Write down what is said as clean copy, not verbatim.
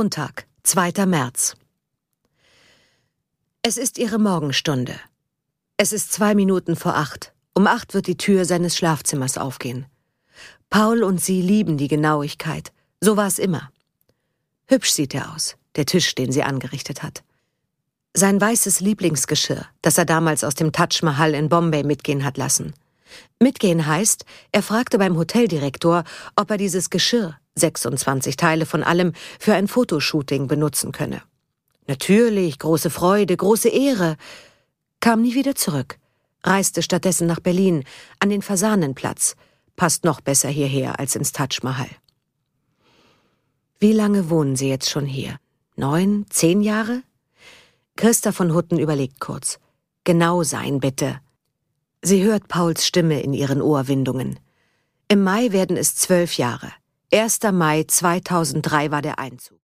Montag, 2. März. Es ist ihre Morgenstunde. Es ist 2 Minuten vor 8. Um 8 wird die Tür seines Schlafzimmers aufgehen. Paul und sie lieben die Genauigkeit. So war es immer. Hübsch sieht er aus, der Tisch, den sie angerichtet hat. Sein weißes Lieblingsgeschirr, das er damals aus dem Taj Mahal in Bombay mitgehen hat lassen. Mitgehen heißt, er fragte beim Hoteldirektor, ob er dieses Geschirr, 26 Teile von allem, für ein Fotoshooting benutzen könne. Natürlich, große Freude, große Ehre. Kam nie wieder zurück, reiste stattdessen nach Berlin, an den Fasanenplatz. Passt noch besser hierher als ins Taj Mahal. Wie lange wohnen Sie jetzt schon hier? 9, 10 Jahre? Christa von Hutten überlegt kurz. Genau sein, bitte. Sie hört Pauls Stimme in ihren Ohrwindungen. Im Mai werden es 12 Jahre. 1. Mai 2003 war der Einzug.